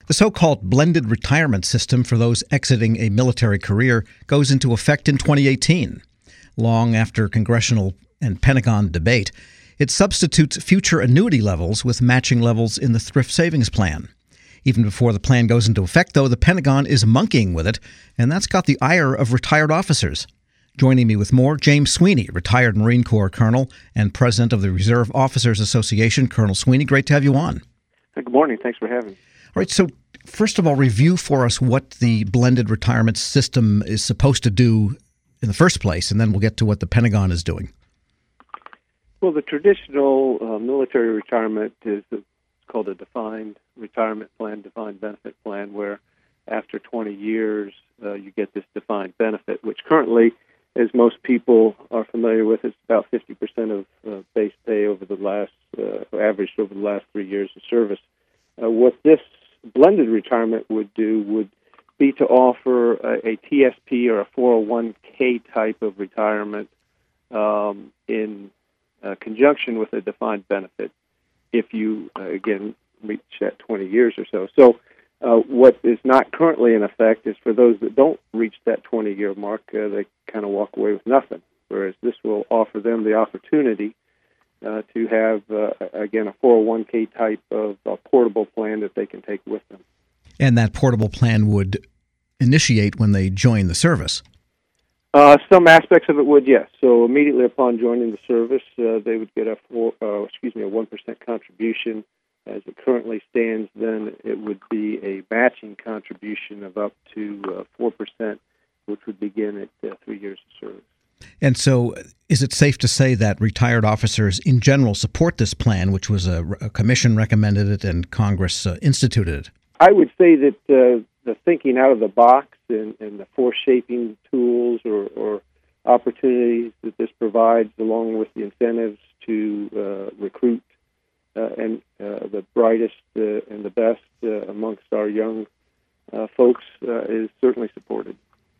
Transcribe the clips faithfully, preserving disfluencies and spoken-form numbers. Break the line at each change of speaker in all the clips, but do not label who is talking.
The so-called blended retirement system for those exiting a military career goes into effect in twenty eighteen. Long after congressional and Pentagon debate, it substitutes future annuity levels with matching levels in the thrift savings plan. Even before the plan goes into effect, though, the Pentagon is monkeying with it, and that's got the ire of retired officers. Joining me with more, James Sweeney, retired Marine Corps colonel and president of the Reserve Officers Association. Colonel Sweeney, great to have you on.
Good morning. Thanks for having me.
All right, so first of all, review for us what the blended retirement system is supposed to do in the first place, and then we'll get to what the Pentagon is doing.
Well, the traditional uh, military retirement is a, called a defined retirement plan, defined benefit plan, where after twenty years uh, you get this defined benefit, which currently, as most people are familiar with, is about fifty percent of uh, base pay over the last, uh, averaged over the last three years of service. Uh, what this blended retirement would do would be to offer a, a T S P or a four oh one k type of retirement um, in uh, conjunction with a defined benefit if you, uh, again, reach that twenty years or so. So uh, what is not currently in effect is for those that don't reach that twenty-year mark, uh, they kind of walk away with nothing, whereas this will offer them the opportunity uh, to have, uh, again, a four oh one k type of uh, portable plan that they can take with them.
And that portable plan would initiate when they join the service?
Uh, some aspects of it would, yes. So immediately upon joining the service, uh, they would get a four, uh, excuse me, a one percent contribution. As it currently stands, then it would be a matching contribution of up to uh, four percent, which would begin at uh, three years of service.
And so is it safe to say that retired officers in general support this plan, which was a, a commission recommended it and Congress uh, instituted it?
I would say that uh, the thinking out of the box and, and the foreshaping tools or, or opportunities that this provides, along with the incentives to uh, recruit uh, and uh, the brightest uh, and the best uh, amongst our young uh, folks, uh, is certainly supported.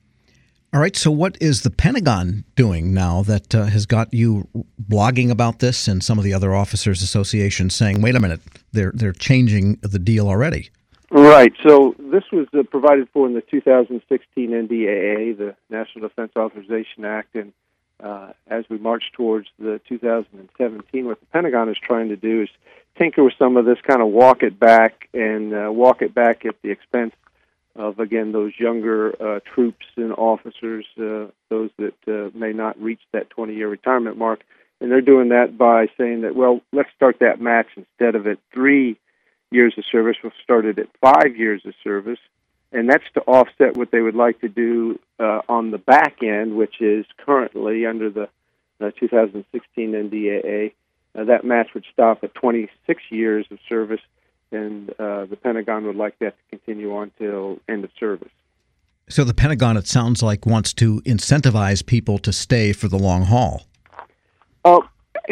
All right, so what is the Pentagon doing now that uh, has got you blogging about this and some of the other officers' associations saying, wait a minute, they're they're changing the deal already?
Right. So this was uh, provided for in the two thousand sixteen N D A A, the National Defense Authorization Act, and uh, as we march towards the two thousand seventeen, what the Pentagon is trying to do is tinker with some of this, kind of walk it back, and uh, walk it back at the expense of, again, those younger uh, troops and officers, uh, those that uh, may not reach that twenty-year retirement mark. And they're doing that by saying that, well, let's start that match instead of at three years of service. We'll start it at five years of service, and that's to offset what they would like to do uh, on the back end, which is currently under the uh, two thousand sixteen N D A A. Uh, that match would stop at twenty-six years of service, and uh, the Pentagon would like that to continue on till end of service.
So the Pentagon, it sounds like, wants to incentivize people to stay for the long haul.
Uh,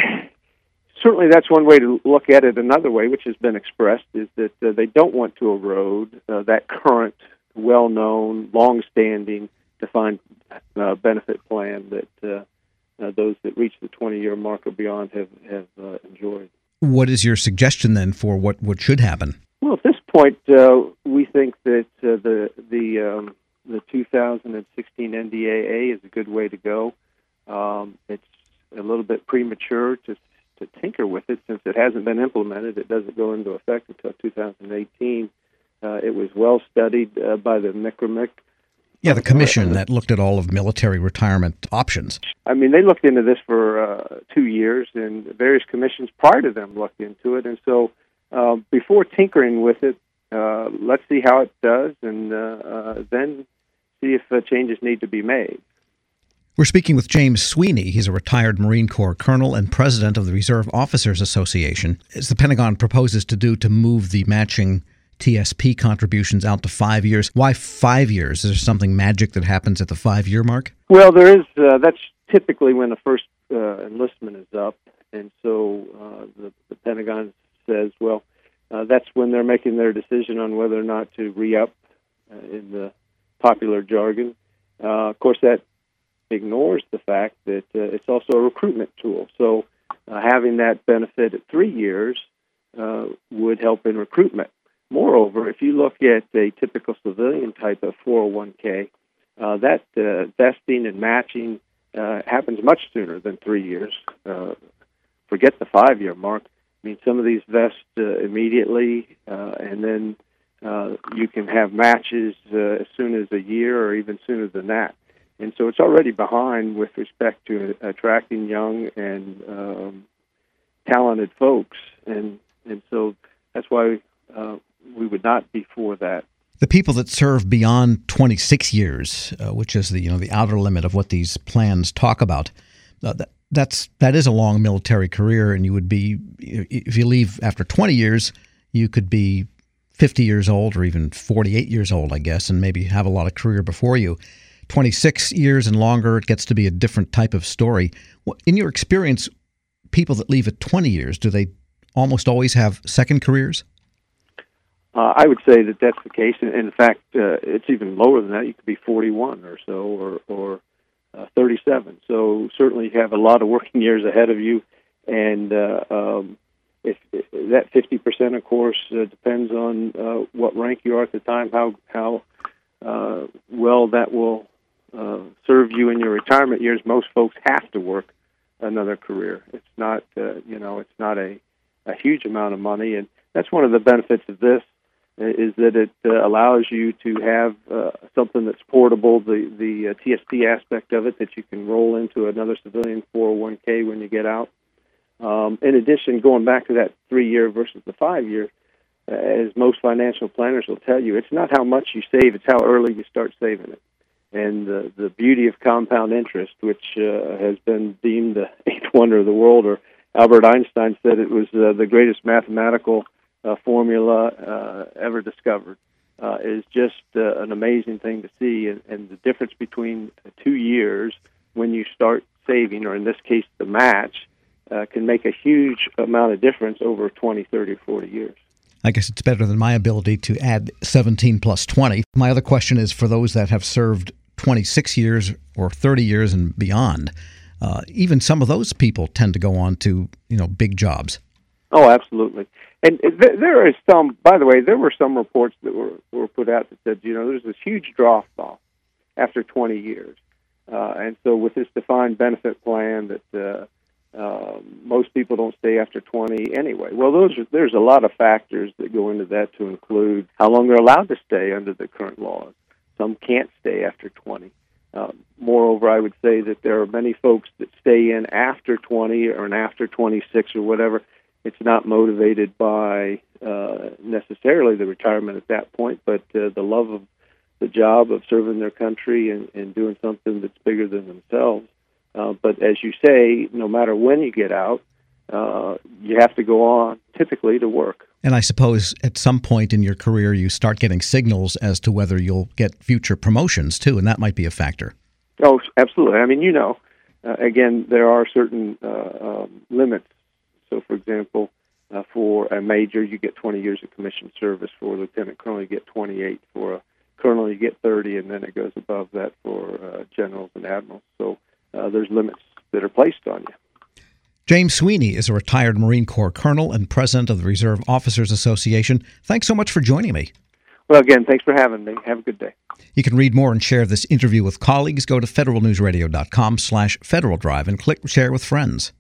certainly that's one way to look at it. Another way, which has been expressed, is that uh, they don't want to erode uh, that current, well-known, long-standing, defined uh, benefit plan that uh, uh, those that reach the twenty-year mark or beyond have, have uh, enjoyed.
What is your suggestion then for what, what should happen?
Well, at this point, uh, we think that uh, the the um, the two thousand sixteen N D A A is a good way to go. Um, it's a little bit premature to to tinker with it since it hasn't been implemented. It doesn't go into effect until two thousand eighteen. Uh, it was well studied uh, by the M I C R M I C.
Yeah, the commission that looked at all of military retirement options.
I mean, they looked into this for uh, two years, and various commissions prior to them looked into it. And so uh, before tinkering with it, uh, let's see how it does, and uh, uh, then see if uh, changes need to be made.
We're speaking with James Sweeney. He's a retired Marine Corps colonel and president of the Reserve Officers Association. As the Pentagon proposes to do to move the matching T S P contributions out to five years. Why five years? Is there something magic that happens at the five-year mark?
Well, there is. Uh, that's typically when the first uh, enlistment is up, and so uh, the, the Pentagon says, well, uh, that's when they're making their decision on whether or not to re-up uh, in the popular jargon. Uh, of course, that ignores the fact that uh, it's also a recruitment tool. So uh, having that benefit at three years uh, would help in recruitment. Moreover, if you look at a typical civilian type of four oh one k, uh, that uh, vesting and matching uh, happens much sooner than three years. Uh, forget the five-year mark. I mean, some of these vest uh, immediately, uh, and then uh, you can have matches uh, as soon as a year or even sooner than that. And so it's already behind with respect to attracting young and um, talented folks. And and so that's why uh, we would not be for that.
The people that serve beyond twenty-six years, uh, which is the you know the outer limit of what these plans talk about, uh, that, that's that is a long military career, and you would be if you leave after twenty years, you could be fifty years old or even forty-eight years old, I guess, and maybe have a lot of career before you. twenty-six years and longer, it gets to be a different type of story. In your experience, people that leave at twenty years, do they almost always have second careers?
Uh, I would say that that's the case. In, in fact, uh, it's even lower than that. You could be forty-one or so, or, or uh, thirty-seven. So certainly you have a lot of working years ahead of you. And uh, um, if, if that fifty percent, of course, uh, depends on uh, what rank you are at the time, how how uh, well that will uh, serve you in your retirement years. Most folks have to work another career. It's not, uh, you know, it's not a, a huge amount of money. And that's one of the benefits of this, is that it uh, allows you to have uh, something that's portable, the the uh, T S P aspect of it, that you can roll into another civilian four oh one k when you get out. Um, in addition, going back to that three-year versus the five-year, uh, as most financial planners will tell you, it's not how much you save, it's how early you start saving it. And uh, the beauty of compound interest, which uh, has been deemed the eighth wonder of the world, or Albert Einstein said it was uh, the greatest mathematical Uh, formula uh, ever discovered, uh, is just uh, an amazing thing to see. And, and the difference between two years when you start saving, or in this case the match, uh, can make a huge amount of difference over twenty, thirty, forty years.
I guess it's better than my ability to add seventeen plus twenty. My other question is for those that have served twenty-six years or thirty years and beyond. Uh, even some of those people tend to go on to, you know, big jobs.
Oh, absolutely. And th- there is some, by the way, there were some reports that were, were put out that said, you know, there's this huge drop-off after twenty years. Uh, and so with this defined benefit plan that uh, uh, most people don't stay after twenty anyway. Well, those are, there's a lot of factors that go into that, to include how long they're allowed to stay under the current laws. Some can't stay after twenty. Uh, moreover, I would say that there are many folks that stay in after twenty or an after twenty-six or whatever. It's not motivated by uh, necessarily the retirement at that point, but uh, the love of the job of serving their country and, and doing something that's bigger than themselves. Uh, but as you say, no matter when you get out, uh, you have to go on typically to work.
And I suppose at some point in your career you start getting signals as to whether you'll get future promotions too, and that might be a factor.
Oh, absolutely. I mean, you know, uh, again, there are certain uh, um, limits. So, for example, uh, for a major, you get twenty years of commissioned service. For a lieutenant colonel, you get twenty-eight. For a colonel, you get thirty, and then it goes above that for uh, generals and admirals. So uh, there's limits that are placed on you.
James Sweeney is a retired Marine Corps colonel and president of the Reserve Officers Association. Thanks so much for joining me.
Well, again, thanks for having me. Have a good day.
You can read more and share this interview with colleagues. Go to federal news radio dot com slash Federal Drive and click Share with Friends.